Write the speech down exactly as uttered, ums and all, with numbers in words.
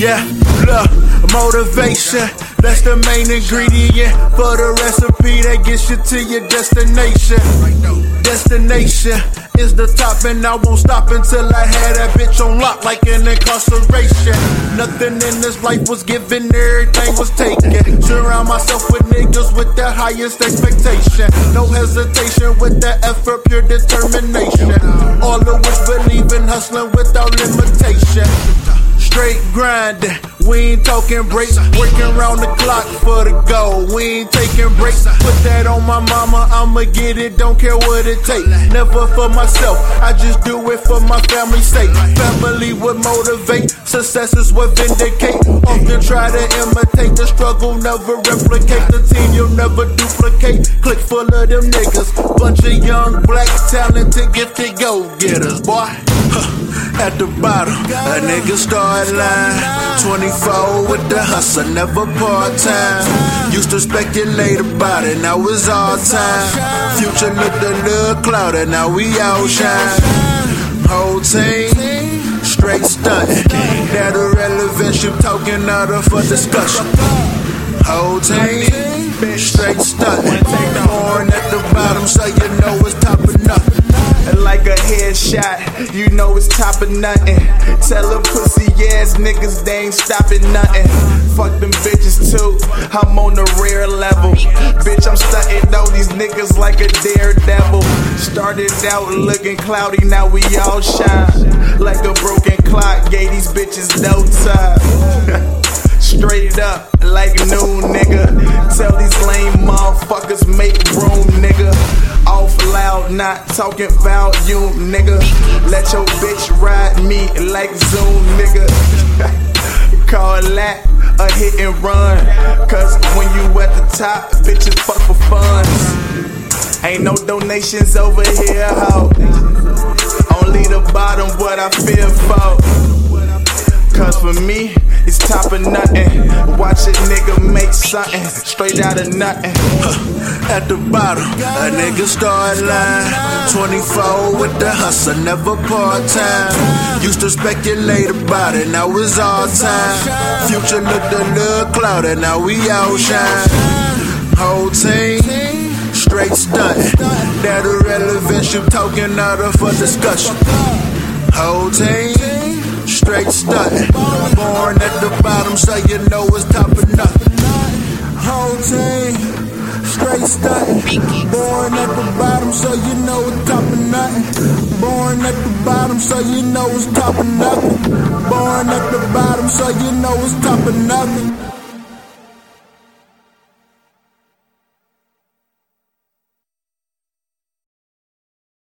Yeah, look, motivation, that's the main ingredient for the recipe that gets you to your destination. Destination is the top, and I won't stop until I had that bitch on lock like an incarceration. Nothing in this life was given, everything was taken. Surround myself with niggas with the highest expectation. No hesitation with the effort, pure determination. All of which believe in hustling without limitation. Straight grinding, we ain't talking breaks. Working round the clock for the goal, we ain't taking breaks. Put that on my mama, I'ma get it, don't care what it takes. Never for myself, I just do it for my family's sake. Family would motivate, success is what vindicate. Often try to imitate the struggle, never replicate. The team you'll never duplicate. Click full of them niggas, bunch of young, black, talented, gifted go-getters, boy. At the bottom, a nigga start line. twenty-four with the hustle, never part-time. Used to speculate about it, now it's all time. Future looked a little cloudy, now we outshine. Whole team, straight stunting. That irrelevance, you talking out of for discussion. Whole team, straight stunting. Born at the bottom, so you know it's top of nothing. Like a headshot, you know it's top of nothing. Tell them pussy ass niggas they ain't stopping nothing. Fuck them bitches too, I'm on the rare level. Bitch, I'm stunting all these niggas like a daredevil. Started out looking cloudy, now we all shine. Like a broken clock, gave these bitches no time. Straight up, like new nigga. Tell these lame motherfuckers make room, nigga. Off loud, not talking about you, nigga. Let your bitch ride me like Zoom, nigga. Call that a hit and run. Cause when you at the top, bitches fuck for funds. Ain't no donations over here, ho. Only the bottom, what I feel for. Cause for me, it's top of nothing. Watch a nigga make something straight out of nothing. At the bottom, a nigga start line. twenty-four with the hustle, never part-time. Used to speculate about it, now it's all time. Future looked a little cloudy, now we outshine. Whole team, straight stunting. That irrelevance, you talking out of for discussion. Whole team, straight stunting. Born at the bottom, so you know it's top of nothing. Whole team, straight stunting. Born at the bottom, so you know it's top of nothing. Born at the bottom, so you know it's top of nothing. Born at the bottom, so you know it's top of nothing.